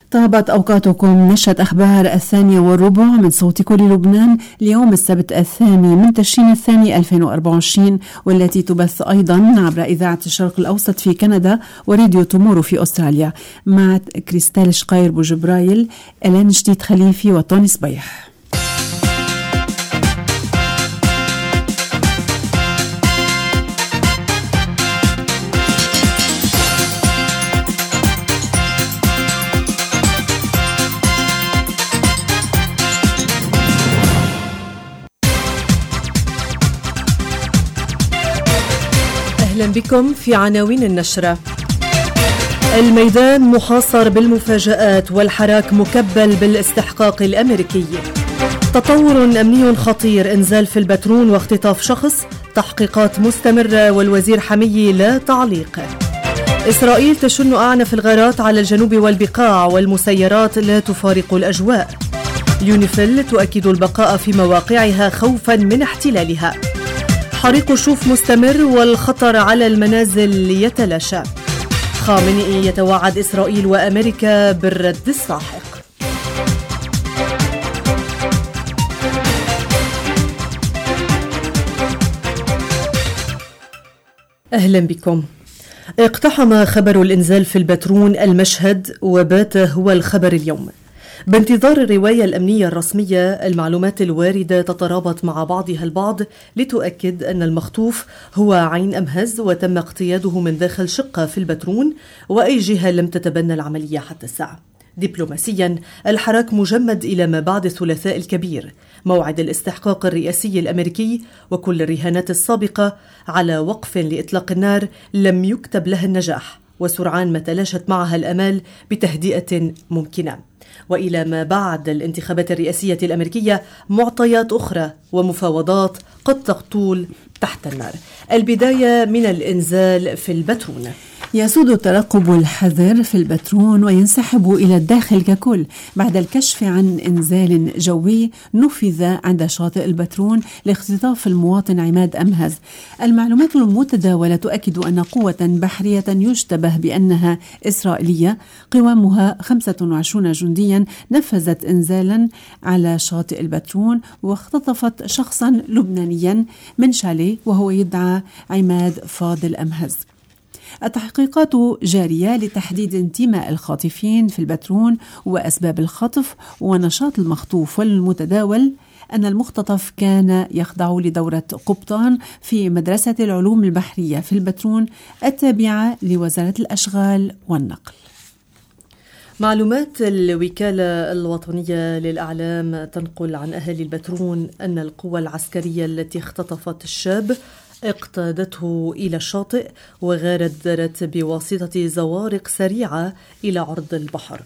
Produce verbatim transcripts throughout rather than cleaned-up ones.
طابت أوقاتكم. نشرة أخبار الثانية والربع من صوت كل لبنان ليوم السبت الثاني من تشرين الثاني ألفين وأربعة وعشرين، والتي تبث أيضا عبر إذاعة الشرق الأوسط في كندا وراديو تومورو في أستراليا، مع كريستال شقير بوجبرايل، إلين جديد خليفي وطوني صبيح. أهلا بكم في عناوين النشرة. الميدان محاصر بالمفاجآت والحراك مكبل بالاستحقاق الأمريكي. تطور أمني خطير، إنزال في البترون واختطاف شخص، تحقيقات مستمرة والوزير حميي لا تعليق. إسرائيل تشن أعنف الغارات على الجنوب والبقاع والمسيرات لا تفارق الأجواء. يونيفيل تؤكد البقاء في مواقعها خوفا من احتلالها. حريق شوف مستمر والخطر على المنازل يتلاشى. خامنئي يتوعد إسرائيل وأمريكا بالرد الساحق. أهلا بكم. اقتحم خبر الإنزال في البترون المشهد وبات هو الخبر اليوم. بانتظار الرواية الأمنية الرسمية، المعلومات الواردة تترابط مع بعضها البعض لتؤكد أن المخطوف هو عين أمهز، وتم اقتياده من داخل شقة في البترون، وأي جهة لم تتبنى العملية حتى الساعة. دبلوماسيا، الحراك مجمد إلى ما بعد الثلاثاء الكبير، موعد الاستحقاق الرئاسي الأمريكي، وكل الرهانات السابقة على وقف لإطلاق النار لم يكتب لها النجاح، وسرعان ما تلاشت معها الأمال بتهدئة ممكنة. وإلى ما بعد الانتخابات الرئاسية الأمريكية معطيات أخرى ومفاوضات قد تطول تحت النار. البداية من الإنزال في البترون. يسود الترقب الحذر في البترون وينسحب إلى الداخل ككل بعد الكشف عن إنزال جوي نفذ عند شاطئ البترون لاختطاف المواطن عماد أمهز. المعلومات المتداولة تؤكد أن قوة بحرية يشتبه بأنها إسرائيلية قوامها خمسة وعشرين جنديا نفذت إنزالا على شاطئ البترون واختطفت شخصا لبنانيا من شاليه وهو يدعى عماد فاضل أمهز. التحقيقات جارية لتحديد انتماء الخاطفين في البترون وأسباب الخطف ونشاط المخطوف، والمتداول أن المختطف كان يخضع لدورة قبطان في مدرسة العلوم البحرية في البترون التابعة لوزارة الأشغال والنقل. معلومات الوكالة الوطنية للإعلام تنقل عن أهالي البترون أن القوى العسكرية التي اختطفت الشاب اقتادته إلى الشاطئ وغادرت بواسطة زوارق سريعة إلى عرض البحر.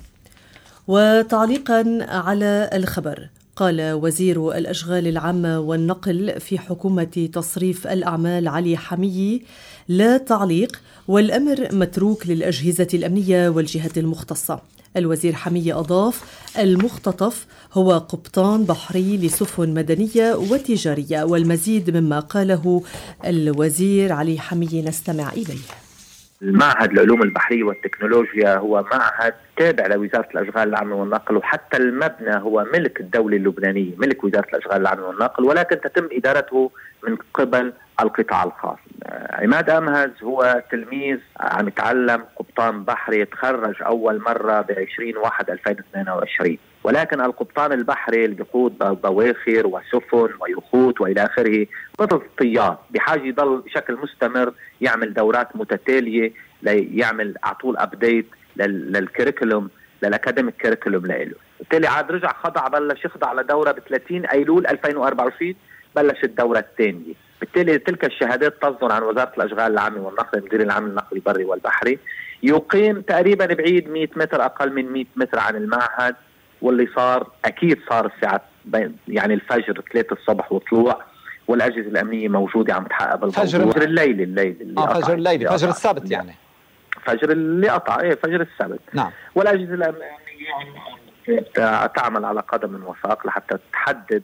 وتعليقا على الخبر، قال وزير الأشغال العامة والنقل في حكومة تصريف الأعمال علي حميي لا تعليق، والأمر متروك للأجهزة الأمنية والجهات المختصة. الوزير حميي أضاف: المختطف هو قبطان بحري لسفن مدنية وتجارية. والمزيد مما قاله الوزير علي حميي نستمع إليه. المعهد العلوم البحرية والتكنولوجيا هو معهد تابع لوزارة الأشغال العامة والنقل، وحتى المبنى هو ملك الدولة اللبنانية، ملك وزارة الأشغال العامة والنقل، ولكن تتم إدارته من قبل القطاع الخاص. عماد أمهز هو تلميذ عم يتعلم قبطان بحري، تخرج أول مرة بعشرين واحد ألفين واثنين وعشرين، ولكن القبطان البحري اللي بيقود بواخر وسفن ويخوت وإلى آخره مثل الطيار، بحاجة يضل بشكل مستمر يعمل دورات متتالية ليعمل أعطول أبديت للكريكولوم للأكاديميك كريكولوم له. بالتالي عاد رجع خضع، بلش يخضع لدورة ب ثلاثين أيلول ألفين وأربعة وعشرين، بلش الدورة الثانية. بالتالي تلك الشهادات تصدر عن وزارة الأشغال العامة والنقل، المدير العام للنقل البري والبحري. يقيم تقريبا بعيد مئة متر، أقل من مئة متر عن المعهد، واللي صار أكيد صار الساعة يعني الفجر ثلاثة الصبح وطلوع، والأجهزة الأمنية موجودة عم تحقق بالموضوع. فجر, فجر الليل الليل اللي آه فجر الليل فجر السبت يعني فجر اللي قطع إيه فجر السبت. نعم. والأجهزة الأمنية تعمل على قدم وساق لحتى تحدد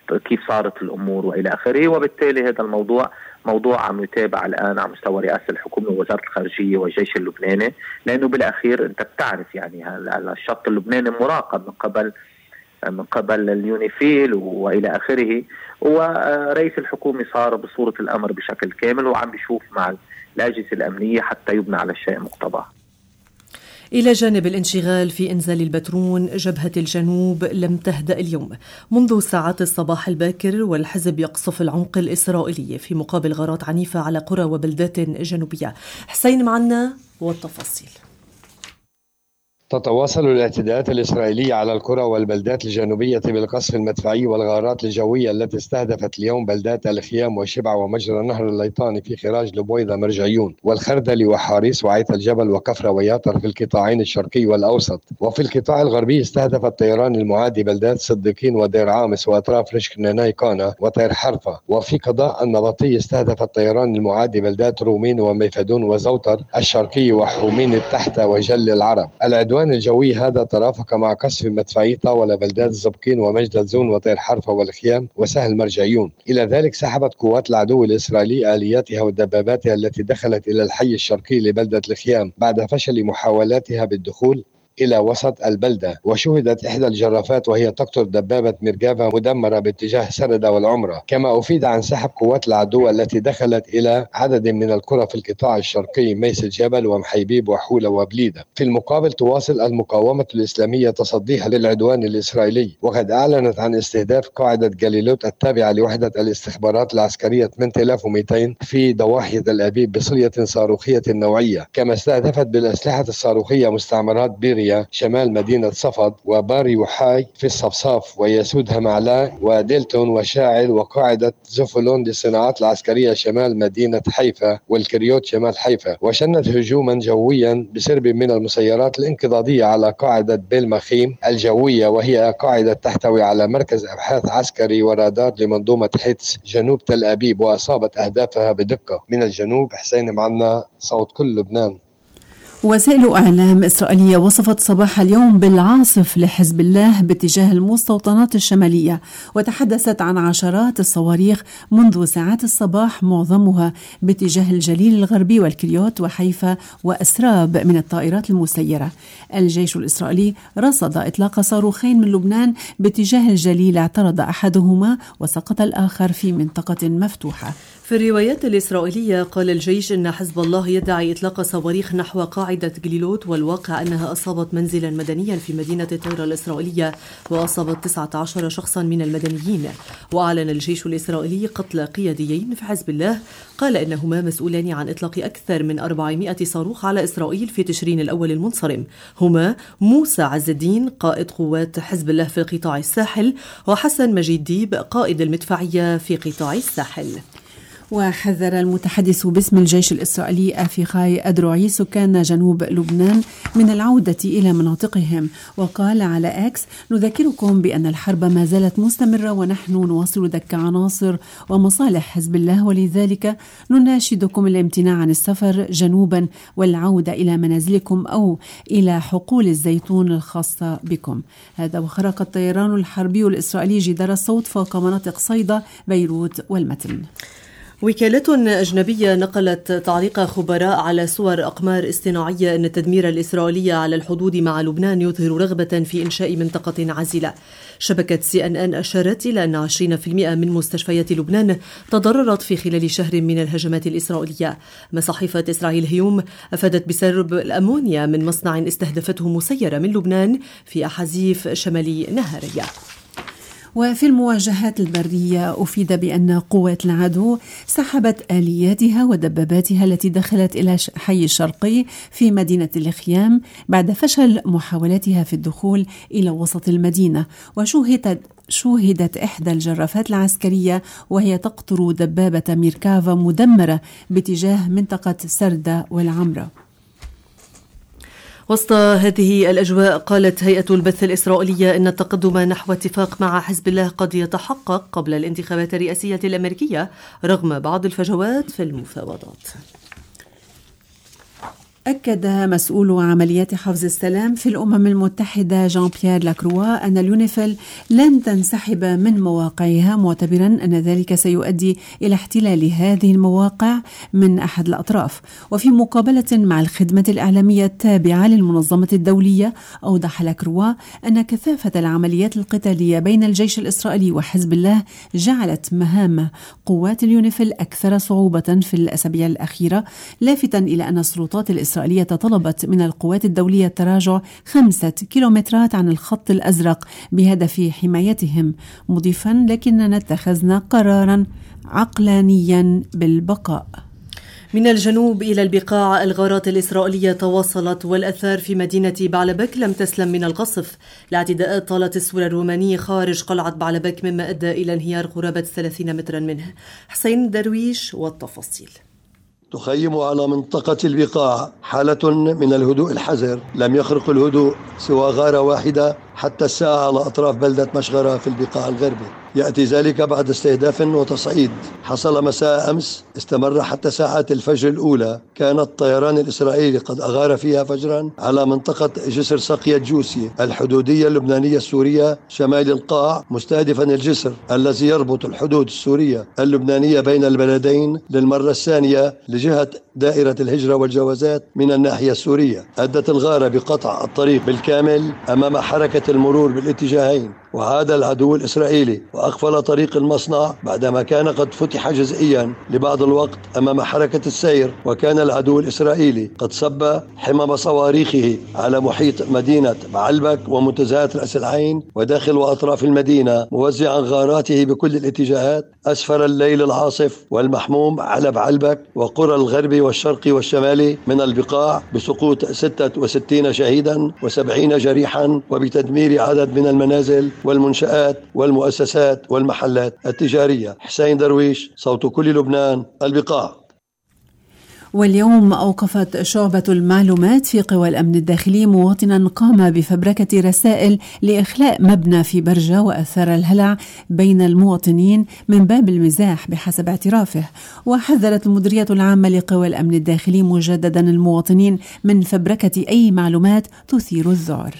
كيف صارت الأمور وإلى آخره. وبالتالي هذا الموضوع موضوع عم يتابع الآن على مستوى رئاسة الحكومة ووزارة الخارجية والجيش اللبناني، لأنه بالأخير أنت بتعرف يعني الشط اللبناني مراقب من قبل من قبل اليونيفيل وإلى آخره، ورئيس الحكومة صار بصورة الأمر بشكل كامل وعم بيشوف مع الأجهزة الأمنية حتى يبنى على الشيء مقتضاه. إلى جانب الانشغال في إنزال البترون، جبهة الجنوب لم تهدأ اليوم منذ ساعات الصباح الباكر، والحزب يقصف العمق الإسرائيلي في مقابل غارات عنيفة على قرى وبلدات جنوبية. حسين معنا والتفاصيل. تتواصل الاعتداءات الإسرائيلية على القرى والبلدات الجنوبية بالقصف المدفعي والغارات الجوية التي استهدفت اليوم بلدات الخيام وشبع ومجرى نهر الليطاني في خراج لبويضة مرجعيون والخردلي وحاريس وعيت الجبل وكفرة وياطر في القطاعين الشرقي والأوسط. وفي القطاع الغربي استهدف الطيران المعادي بلدات صديقين ودير عامس وأطراف رشك ناناي قانا وطير حرفة. وفي قضاء النبطي استهدف الطيران المعادي بلدات رومين وميفدون وزوتر الشرقي وحومين التحت وجل العرب. العدوان الجوي هذا ترافق مع قصف مدفعي طاولة بلدات الزبقين ومجد الزون وطير حرفة والخيام وسهل مرجعيون. إلى ذلك سحبت قوات العدو الإسرائيلي آلياتها ودباباتها التي دخلت إلى الحي الشرقي لبلدة الخيام بعد فشل محاولاتها بالدخول إلى وسط البلدة. وشهدت إحدى الجرافات وهي تقتل دبابة مركافة مدمرة باتجاه سردة والعمرة. كما أفيد عن سحب قوات العدو التي دخلت إلى عدد من القرى في القطاع الشرقي ميس الجبل ومحيبيب وحولة وبليدة. في المقابل تواصل المقاومة الإسلامية تصديها للعدوان الإسرائيلي، وقد أعلنت عن استهداف قاعدة جاليلوت التابعة لوحدة الاستخبارات العسكرية ثمانية آلاف ومئتين في ضواحي تل أبيب بصلية صاروخية نوعية. كما استهدفت بالأسلحة الصاروخية مستعمرات بيريا شمال مدينة صفد وباري وحاي في الصفصاف ويسودها معلا وديلتون وشاعل وقاعدة زوفلون للصناعات العسكرية شمال مدينة حيفا والكريوت شمال حيفا. وشنت هجوما جويا بسرب من المسيرات الانقضاضية على قاعدة بيلمخيم الجوية، وهي قاعدة تحتوي على مركز أبحاث عسكري ورادار لمنظومة حتس جنوب تل أبيب، وأصابت أهدافها بدقة. من الجنوب حسين معنا، صوت كل لبنان. وسائل إعلام إسرائيلية وصفت صباح اليوم بالعاصف لحزب الله باتجاه المستوطنات الشمالية، وتحدثت عن عشرات الصواريخ منذ ساعات الصباح معظمها باتجاه الجليل الغربي والكريوت وحيفا وأسراب من الطائرات المسيرة. الجيش الإسرائيلي رصد إطلاق صاروخين من لبنان باتجاه الجليل، اعترض أحدهما وسقط الآخر في منطقة مفتوحة. في الروايات الإسرائيلية قال الجيش إن حزب الله يدعي إطلاق صواريخ نحو قاعدة جليلوت، والواقع أنها أصابت منزلا مدنيا في مدينة طيرة الإسرائيلية وأصابت تسعة عشر شخصا من المدنيين. وأعلن الجيش الإسرائيلي قتل قياديين في حزب الله قال إنهما مسؤولان عن إطلاق أكثر من أربعمائة صاروخ على إسرائيل في تشرين الأول المنصرم، هما موسى عز الدين قائد قوات حزب الله في قطاع الساحل وحسن مجيد ديب قائد المدفعية في قطاع الساحل. وحذر المتحدث باسم الجيش الإسرائيلي أفيخاي أدروعي سكان جنوب لبنان من العودة إلى مناطقهم، وقال على أكس: نذكركم بأن الحرب ما زالت مستمرة ونحن نواصل دك عناصر ومصالح حزب الله، ولذلك نناشدكم الامتناع عن السفر جنوبا والعودة إلى منازلكم أو إلى حقول الزيتون الخاصة بكم. هذا وخرق الطيران الحربي الإسرائيلي جدار الصوت فوق مناطق صيدا، بيروت والمتن. وكالات أجنبية نقلت تعليق خبراء على صور أقمار اصطناعية أن التدمير الإسرائيلي على الحدود مع لبنان يظهر رغبة في إنشاء منطقة عازلة. شبكة سي أن أن أشارت إلى أن عشرين بالمئة من مستشفيات لبنان تضررت في خلال شهر من الهجمات الإسرائيلية. مصحيفة إسرائيل هيوم أفادت بسرب الأمونيا من مصنع استهدفته مسيرة من لبنان في أحازيف شمالي نهارية. وفي المواجهات البرية أفيد بأن قوات العدو سحبت آلياتها ودباباتها التي دخلت إلى حي الشرقي في مدينة الخيام بعد فشل محاولاتها في الدخول إلى وسط المدينة. وشوهدت شوهدت إحدى الجرافات العسكرية وهي تقطر دبابة ميركافا مدمرة باتجاه منطقة سردة والعمرة. وسط هذه الأجواء قالت هيئة البث الإسرائيلية إن التقدم نحو اتفاق مع حزب الله قد يتحقق قبل الانتخابات الرئاسية الأمريكية رغم بعض الفجوات في المفاوضات. أكد مسؤول عمليات حفظ السلام في الأمم المتحدة جان بيير لاكروا أن اليونيفيل لن تنسحب من مواقعها، معتبرا أن ذلك سيؤدي إلى احتلال هذه المواقع من أحد الأطراف. وفي مقابلة مع الخدمة الإعلامية التابعة للمنظمة الدولية، أوضح لاكروا أن كثافة العمليات القتالية بين الجيش الإسرائيلي وحزب الله جعلت مهام قوات اليونيفيل أكثر صعوبة في الأسابيع الأخيرة، لافتا إلى أن السلطات الإسرائيلية طلبت من القوات الدولية التراجع خمسة كيلومترات عن الخط الأزرق بهدف حمايتهم، مضيفا لكننا اتخذنا قرارا عقلانيا بالبقاء. من الجنوب إلى البقاع، الغارات الإسرائيلية تواصلت، والأثار في مدينة بعلبك لم تسلم من القصف. الاعتداءات طالت السور الروماني خارج قلعة بعلبك، مما أدى إلى انهيار قرابة ثلاثين مترا منه. حسين درويش والتفاصيل. تخيم على منطقة البقاع حالة من الهدوء الحذر، لم يخرق الهدوء سوى غارة واحدة حتى الساعة على أطراف بلدة مشغرة في البقاع الغربي. يأتي ذلك بعد استهداف وتصعيد حصل مساء أمس استمر حتى ساعات الفجر الأولى. كان الطيران الإسرائيلي قد أغار فيها فجرا على منطقة جسر سقية جوسي الحدودية اللبنانية السورية شمال القاع، مستهدفا الجسر الذي يربط الحدود السورية اللبنانية بين البلدين للمرة الثانية لجهة دائرة الهجرة والجوازات من الناحية السورية. أدت الغارة بقطع الطريق بالكامل أمام حركة المرور بالاتجاهين، وعاد العدو الإسرائيلي وأقفل طريق المصنع بعدما كان قد فتح جزئيا لبعض الوقت أمام حركة السير. وكان العدو الإسرائيلي قد صب حمم صواريخه على محيط مدينة بعلبك ومنتزهات رأس العين وداخل وأطراف المدينة، موزعا غاراته بكل الاتجاهات أسفل الليل العاصف والمحموم على بعلبك وقرى الغربي والشرقي والشمالي من البقاع، بسقوط ستة وستين شهيدا وسبعين جريحا، وبتدمير عدد من المنازل والمنشآت والمؤسسات والمحلات التجارية. حسين درويش، صوت كل لبنان، البقاع. واليوم أوقفت شعبة المعلومات في قوى الأمن الداخلي مواطنا قام بفبركة رسائل لإخلاء مبنى في برجة، وأثار الهلع بين المواطنين من باب المزاح بحسب اعترافه. وحذرت المديرية العامة لقوى الأمن الداخلي مجددا المواطنين من فبركة أي معلومات تثير الذعر.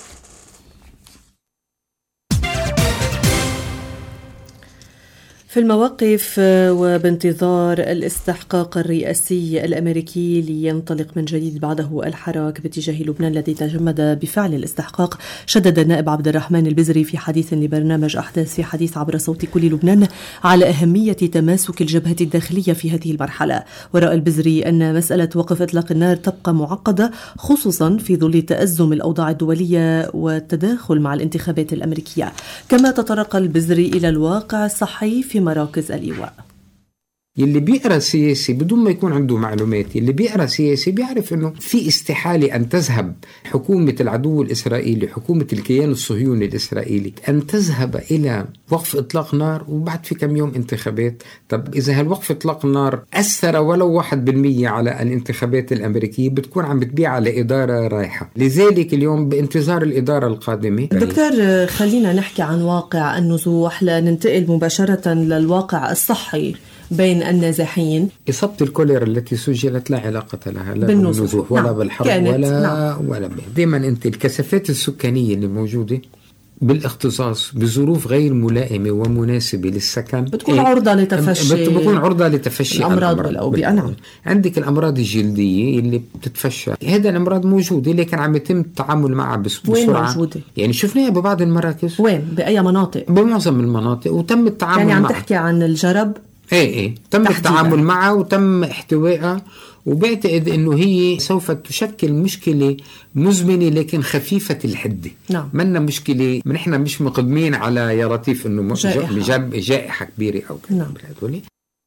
في المواقف وبانتظار الاستحقاق الرئاسي الأمريكي لينطلق من جديد بعده الحراك باتجاه لبنان الذي تجمد بفعل الاستحقاق، شدد النائب عبد الرحمن البزري في حديث لبرنامج أحداث في حديث عبر صوت كل لبنان على أهمية تماسك الجبهة الداخلية في هذه المرحلة. ورأى البزري أن مسألة وقف إطلاق النار تبقى معقدة، خصوصا في ظل تأزم الأوضاع الدولية والتداخل مع الانتخابات الأمريكية. كما تطرق البزري إلى الواقع الصحي في مراكز الإيواء. يلي بيقرأ سياسي بدون ما يكون عنده معلومات، يلي بيقرأ سياسي بيعرف أنه في استحالة أن تذهب حكومة العدو الإسرائيلي، حكومة الكيان الصهيوني الإسرائيلي، أن تذهب إلى وقف إطلاق نار وبعد في كم يوم انتخابات. طب إذا هالوقف إطلاق النار أثر ولو واحد بالمية على الانتخابات الأمريكية، بتكون عم بتبيع على إدارة رايحة. لذلك اليوم بانتظار الإدارة القادمة. دكتور، خلينا نحكي عن واقع النزوح لننتقل مباشرة للواقع الصحي بين النازحين. إصابة الكوليرا التي سجلت لا علاقة لها لا بالنزوح ولا نعم. بالحرب ولا نعم. ولا به. دائما أنت الكثافات السكانية اللي موجودة بالاختصاص بظروف غير ملائمة ومناسبة للسكن بتكون عرضة لتفشي بتكون عرضة لتفشي الأمراض والأوبئة. نعم. عندك الأمراض الجلدية اللي بتتفشى، هذا الأمراض موجودة لكن عم يتم التعامل معها بسرعة. وين موجودة؟ يعني شفناها ببعض المراكز. وين؟ بأي مناطق؟ بمعظم المناطق وتم التعامل معها. يعني عم معها. تحكي عن الجرب؟ ايه ايه تم تحديداً. التعامل معها وتم احتوائها، وبعتقد انه هي سوف تشكل مشكلة مزمنة لكن خفيفة الحدة. نعم. منا مشكلة، نحن مش مقدمين على يا لطيف انه جائحة, جائحة كبيرة او كذا. نعم.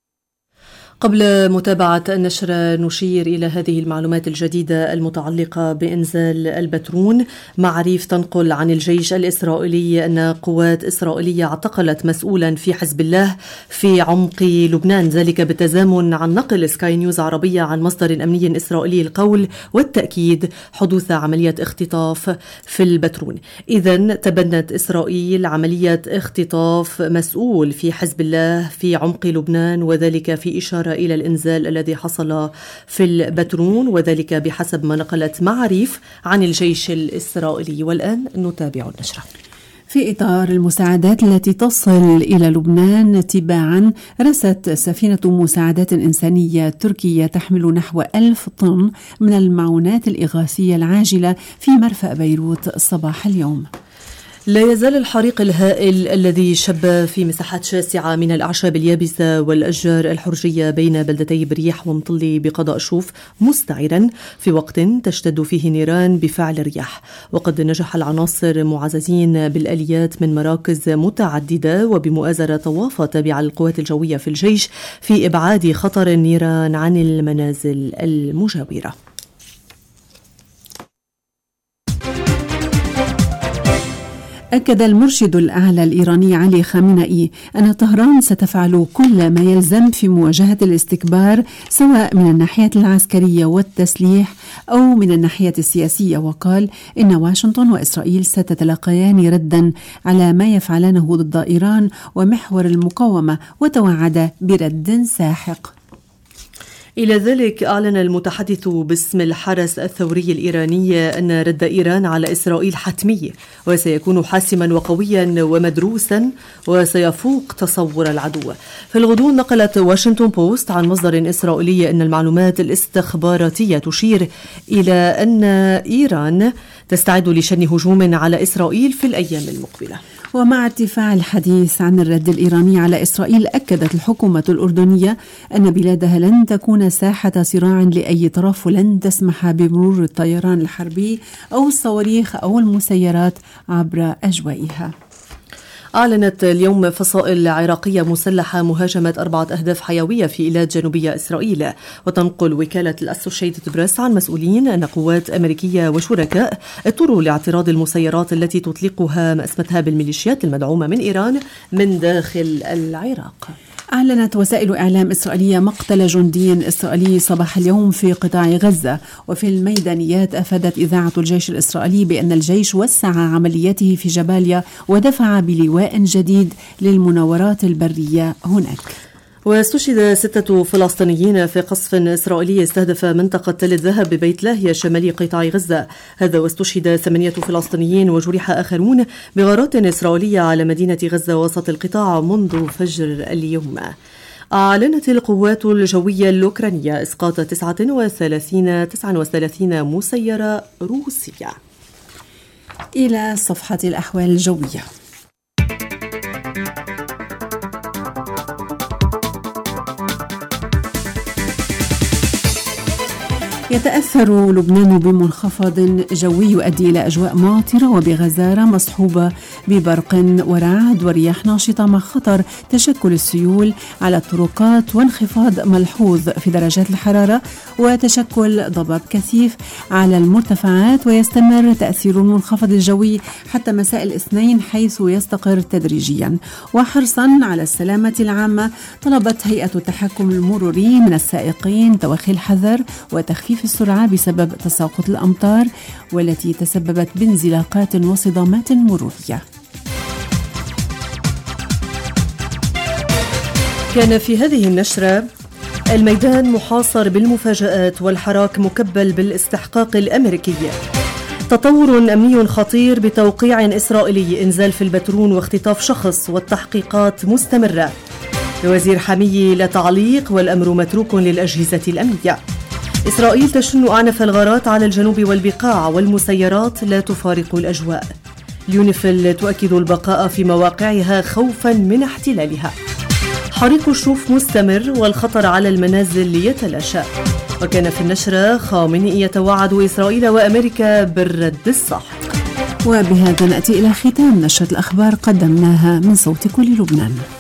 قبل متابعة النشر نشير إلى هذه المعلومات الجديدة المتعلقة بإنزال البترون. معاريف تنقل عن الجيش الإسرائيلي أن قوات إسرائيلية اعتقلت مسؤولا في حزب الله في عمق لبنان، ذلك بالتزامن عن نقل سكاي نيوز عربية عن مصدر أمني إسرائيلي القول والتأكيد حدوث عملية اختطاف في البترون. إذن تبنت إسرائيل عملية اختطاف مسؤول في حزب الله في عمق لبنان، وذلك في إشارة إشارة إلى الإنزال الذي حصل في البترون، وذلك بحسب ما نقلت معاريف عن الجيش الإسرائيلي. والآن نتابع النشرة. في إطار المساعدات التي تصل إلى لبنان تباعا، رست سفينة مساعدات إنسانية تركية تحمل نحو ألف طن من المعونات الإغاثية العاجلة في مرفأ بيروت صباح اليوم. لا يزال الحريق الهائل الذي شب في مساحات شاسعة من الأعشاب اليابسة والأشجار الحرجية بين بلدتي بريح ومطلي بقضاء شوف مستعرا في وقت تشتد فيه نيران بفعل الرياح. وقد نجح العناصر معززين بالآليات من مراكز متعددة وبمؤازرة طوافة تابعة للقوات الجوية في الجيش في إبعاد خطر النيران عن المنازل المجاورة. أكد المرشد الأعلى الإيراني علي خامنئي أن طهران ستفعل كل ما يلزم في مواجهة الاستكبار، سواء من الناحية العسكرية والتسليح أو من الناحية السياسية، وقال إن واشنطن وإسرائيل ستتلقيان ردا على ما يفعلانه ضد إيران ومحور المقاومة، وتوعد برد ساحق. إلى ذلك أعلن المتحدث باسم الحرس الثوري الإيراني أن رد إيران على إسرائيل حتمي وسيكون حاسما وقويا ومدروسا وسيفوق تصور العدو. في الغضون نقلت واشنطن بوست عن مصدر إسرائيلي أن المعلومات الاستخباراتية تشير إلى أن إيران تستعد لشن هجوم على إسرائيل في الأيام المقبلة. ومع ارتفاع الحديث عن الرد الإيراني على إسرائيل، أكدت الحكومة الأردنية أن بلادها لن تكون ساحة صراع لأي طرف، ولن تسمح بمرور الطيران الحربي أو الصواريخ أو المسيرات عبر أجوائها. أعلنت اليوم فصائل عراقية مسلحة مهاجمة أربعة أهداف حيوية في إيلات جنوبية إسرائيل. وتنقل وكالة الأسوشيتد بريس عن مسؤولين أن قوات أمريكية وشركاء اضطروا لاعتراض المسيرات التي تطلقها ما اسمتها بالميليشيات المدعومة من إيران من داخل العراق. أعلنت وسائل إعلام إسرائيلية مقتل جندي إسرائيلي صباح اليوم في قطاع غزة. وفي الميدانيات أفادت إذاعة الجيش الإسرائيلي بأن الجيش وسع عملياته في جباليا ودفع بلواء جديد للمناورات البرية هناك. واستشهد ستة فلسطينيين في قصف إسرائيلي استهدف منطقة تل الذهب ببيت لاهيا شمالي قطاع غزة. هذا واستشهد ثمانية فلسطينيين وجرح آخرون بغارات إسرائيلية على مدينة غزة وسط القطاع منذ فجر اليوم. أعلنت القوات الجوية الأوكرانية إسقاط تسعة وثلاثين تسعة وثلاثين مسيرة روسية. إلى صفحة الأحوال الجوية. يتأثر لبنان بمنخفض جوي يؤدي إلى أجواء ماطرة وبغزارة مصحوبة ببرق ورعد ورياح ناشطة، مع خطر تشكل السيول على الطرقات وانخفاض ملحوظ في درجات الحرارة وتشكل ضباب كثيف على المرتفعات. ويستمر تأثير المنخفض الجوي حتى مساء الاثنين حيث يستقر تدريجيا. وحرصا على السلامة العامة، طلبت هيئة التحكم المروري من السائقين توخي الحذر وتخفيف السرعة بسبب تساقط الأمطار والتي تسببت بانزلاقات وصدامات مرورية. كان في هذه النشرة: الميدان محاصر بالمفاجآت والحراك مكبل بالاستحقاق الأمريكي. تطور أمني خطير بتوقيع إسرائيلي، إنزال في البترون واختطاف شخص والتحقيقات مستمرة. وزير حمية لا تعليق والأمر متروك للأجهزة الأمنية. إسرائيل تشن أعنف الغارات على الجنوب والبقاع والمسيرات لا تفارق الأجواء. اليونيفيل تؤكد البقاء في مواقعها خوفا من احتلالها. حريق الشوف مستمر والخطر على المنازل يتلاشى. وكان في النشرة: خامنئي يتوعد إسرائيل وأمريكا بالرد الساحق. وبهذا نأتي إلى ختام نشرة الأخبار قدمناها من صوت كل لبنان.